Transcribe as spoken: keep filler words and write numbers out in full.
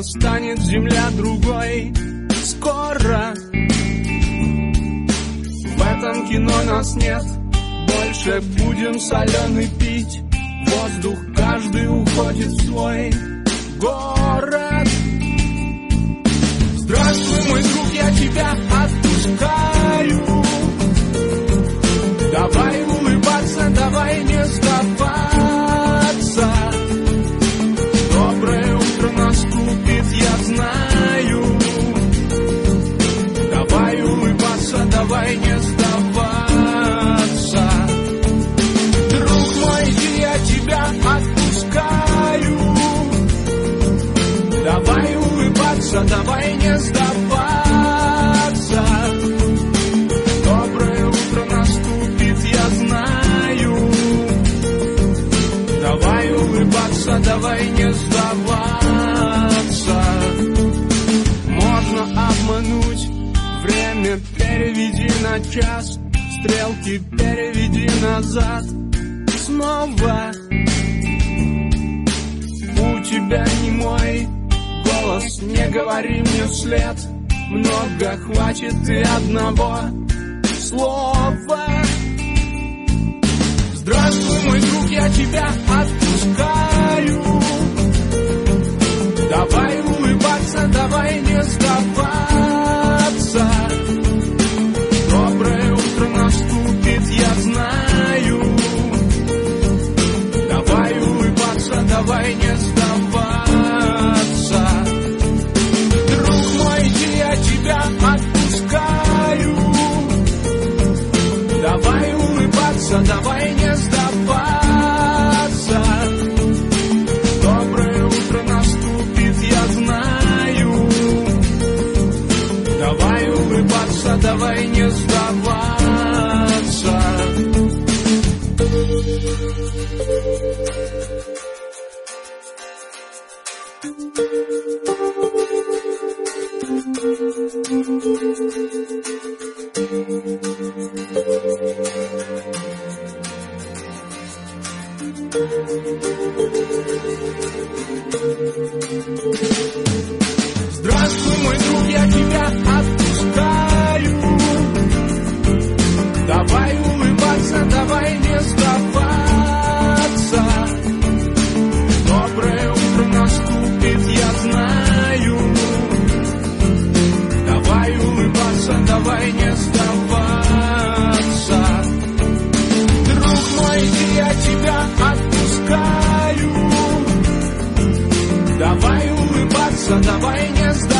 станет земля другой. Скоро в этом кино нас нет. Больше будем соленый пить. Воздух каждый уходит в свой город. Здравствуй, мой друг, я тебя отпускаю. Давай улыбаться, давай не сдаваться. Доброе утро наступит, я знаю. Давай улыбаться, давай не сдаваться. Друг мой, я тебя отпускаю. Давай улыбаться, давай не сдаваться. Доброе утро наступит, я знаю. Давай улыбаться, давай не сдаваться. Можно обмануть, время переведи на час. Стрелки переведи назад. Снова у тебя не мой голос, не говори мне вслед. Много хватит и одного слова. Здравствуй, мой друг, я тебя отпускаю. Давай улыбаться, давай не сдаваться. Доброе утро наступит, я знаю. Давай улыбаться, давай не сдаваться. Друг мой, я тебя отпускаю. Давай улыбаться, давай не сдаваться. Доброе утро наступит, я знаю. Давай улыбаться, давай не сдаваться. Здравствуй, мой друг, я тебя отпускаю. Давай улыбаться, давай не сдаваться. Доброе утро наступит, я знаю. Давай улыбаться, давай не сдаваться. Друг мой, я тебя отпускаю. Давай улыбаться, давай не сдаваться.